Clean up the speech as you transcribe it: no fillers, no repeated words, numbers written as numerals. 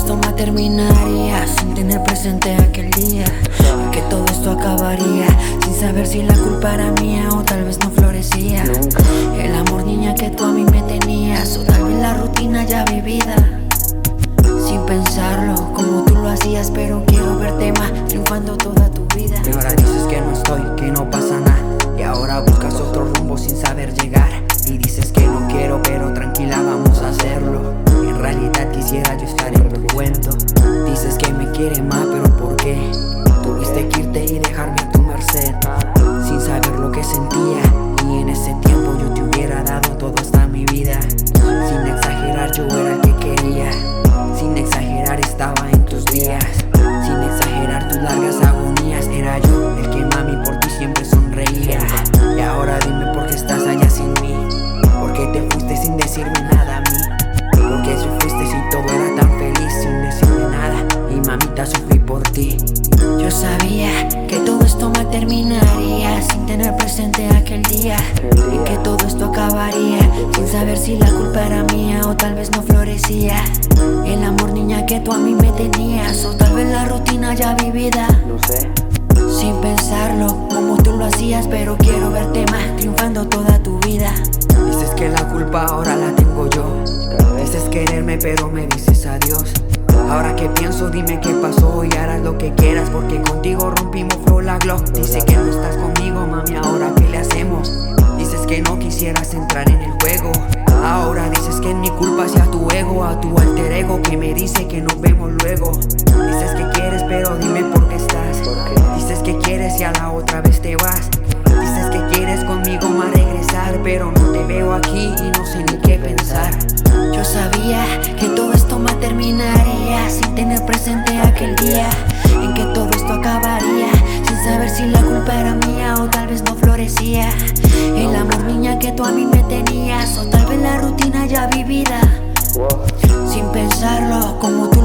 esto me terminaría sin tener presente aquel día en que todo esto acabaría, sin saber si la culpa era mía o tal vez no florecía. El amor, niña, que tú a mí me tenías, o tal vez la rutina ya vivida. Sin pensarlo, como tú lo hacías, pero quiero verte más, triunfando toda tu vida. Y ahora dices que no estoy, que no pasa nada, y ahora buscas otro rumbo sin saber llegar. Y dices que no quiero, pero tranquila, vamos a hacerlo. En realidad quisiera yo estar en tu cuento. Dices que me quiere más, pero ¿por qué? Tuviste que irte y dejarme a tu merced, sin saber lo que sentía. Y en ese tiempo yo te hubiera dado todo hasta mi vida. Sin exagerar, yo era el que quería. Sin exagerar, estaba en tus días. Sin exagerar tus largas agonías, era yo el que, mami, por ti siempre sonreía. Y ahora dime por qué estás allá sin mí. ¿Por qué te fuiste sin decirme nada a mí? ¿Por qué sufriste si todo era tan feliz sin decirme nada? Y mamita, sufrí por ti. Yo sabía que todo esto me terminaría sin tener presente aquel día en que todo esto acabaría, sin saber si la culpa era mía o tal vez no florecía. El amor, niña, que tú a mí me tenías, o tal vez la rutina ya vivida. No sé. Sin pensarlo, como tú lo hacías, pero quiero verte más, triunfando toda tu vida. Dices que la culpa ahora la tengo yo. Dices quererme, pero me dices adiós. Ahora que pienso, dime qué pasó y harás lo que quieras, porque contigo rompimos flow la Glock. Dice que no estás conmigo, mami, ahora qué le hacemos. Dices que no quisieras entrar en el juego. Ahora dices que es mi culpa, sea tu ego, a tu alter ego que me dice que nos vemos luego. Dices que quieres, pero dime por qué estás. Dices que quieres y a la otra vez te vas. Dices que quieres conmigo más regresar, pero no te veo aquí y no sé ni qué pensar. Yo sabía que todo esto me terminaría sin tener presente aquel día en que todo esto acabaría, sin saber si la culpa era mía o tal vez no florecía. El amor, niña, que tú a mí me tenías, o tal vez la rutina ya vivida. Sin pensarlo, como tú